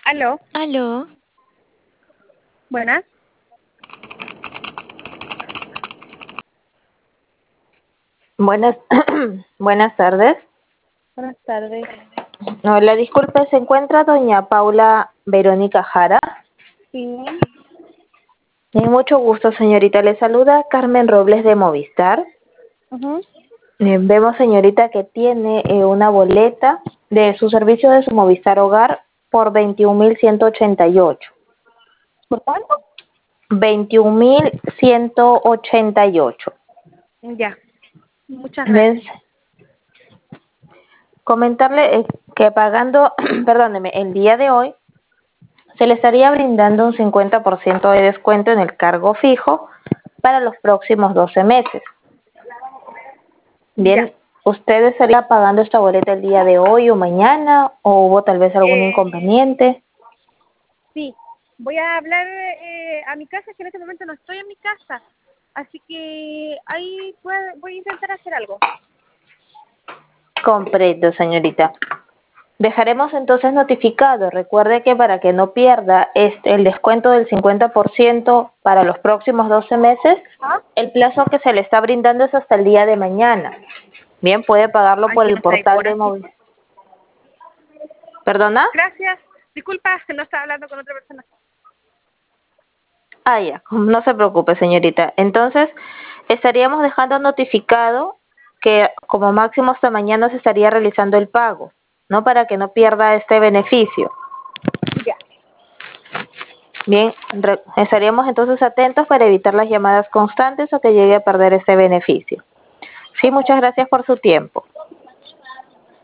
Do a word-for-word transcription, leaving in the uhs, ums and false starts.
Aló, Aló, buenas. Buenas, buenas tardes. Buenas tardes. Hola, disculpe, ¿se encuentra doña Paula Verónica Jara? Sí. Eh, mucho gusto, señorita. Le saluda Carmen Robles de Movistar. Ujú. Eh, vemos, señorita, que tiene eh, una boleta de su servicio de su Movistar Hogar por veintiún mil ciento ochenta y ocho. ¿Por cuánto? veintiún mil ciento ochenta y ocho. Ya. Muchas Bien, gracias. comentarle eh, que pagando, perdóneme, el día de hoy se le estaría brindando un cincuenta por ciento de descuento en el cargo fijo para los próximos doce meses. Ya. Bien, ¿usted estaría pagando esta boleta el día de hoy o mañana o hubo tal vez algún Eh, inconveniente? sí. Voy a hablar eh, a mi casa, que en este momento no estoy en mi casa. Así que ahí puedo- voy a intentar hacer algo. Comprendo, señorita. Dejaremos entonces notificado. Recuerde que para que no pierda este, el descuento del cincuenta por ciento para los próximos doce meses, ¿Ah? el plazo que se le está brindando es hasta el día de mañana. Bien, puede pagarlo Ay, por que el no está portal ahora, de sí. móvil. ¿Perdona? Gracias. Disculpa, no estaba hablando con otra persona. Ah, ya, no se preocupe, señorita. Entonces, estaríamos dejando notificado que como máximo hasta mañana se estaría realizando el pago, ¿no? Para que no pierda este beneficio. Ya. Bien, re- estaríamos entonces atentos para evitar las llamadas constantes o que llegue a perder este beneficio. Sí, muchas gracias por su tiempo.